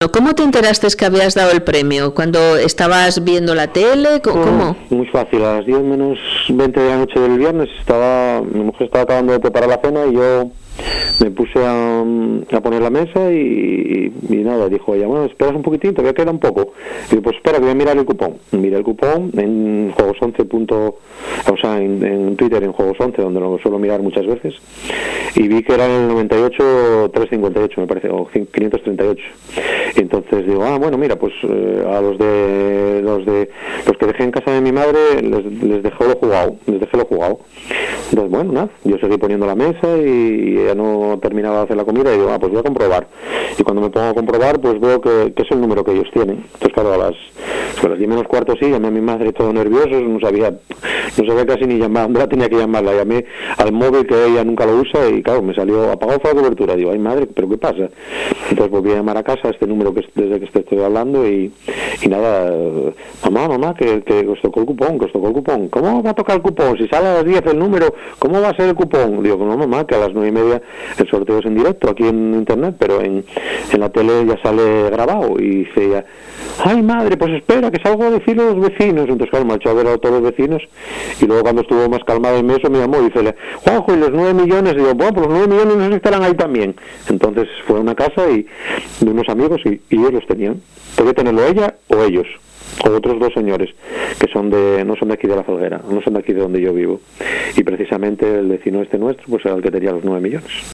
¿Cómo te enteraste que habías dado el premio? ¿Cuando estabas viendo la tele? ¿Cómo? Muy fácil, a las 10 menos 20 de la noche del viernes mi mujer estaba acabando de preparar la cena y yo me puse a poner la mesa y nada, dijo ella, bueno, esperas un poquitín, todavía queda un poco. Y yo, pues espera, voy a mirar el cupón. Miré el cupón en Juegos 11. O sea, en Twitter, en Juegos 11, donde lo suelo mirar muchas veces, y vi que era el 98-358, me parece, o 538. Entonces digo, bueno, mira, pues a los que dejé en casa de mi madre les dejé lo jugado. Entonces, bueno, nada, yo seguí poniendo la mesa y ella no terminaba de hacer la comida y digo, pues voy a comprobar. Y cuando me pongo a comprobar, pues veo que es el número que ellos tienen. Entonces, claro, a las 10 menos cuarto sí, llamé a mi madre todo nervioso, no sabía casi ni llamar, ¿dónde la tenía que llamar? La llamé al móvil, que ella nunca lo usa, y claro, me salió apagado la cobertura. Digo, ay madre, ¿pero qué pasa? Entonces volví a llamar a casa a este número desde que te estoy hablando y nada, mamá, que os tocó el cupón. ¿Cómo va a tocar el cupón? Si sale a las 10 el número, ¿cómo va a ser el cupón? Digo, no, mamá, que a las 9:30 el sorteo es en directo aquí en internet, pero en la tele ya sale grabado. Y dice ella, ay madre, pues espera, que salgo a decirle a los vecinos. Entonces claro, me ha hecho a ver a todos los vecinos, y luego cuando estuvo más calmada el mes me llamó y dice, Juanjo, y los 9 millones, digo, bueno, pues los 9 millones no sé si estarán ahí también. Entonces fue a una casa de unos amigos y ellos los tenían. Puede tenerlo ella o ellos, o otros dos señores que no son de aquí de La Felguera, no son de aquí de donde yo vivo, y precisamente el vecino nuestro pues era el que tenía los 9 millones.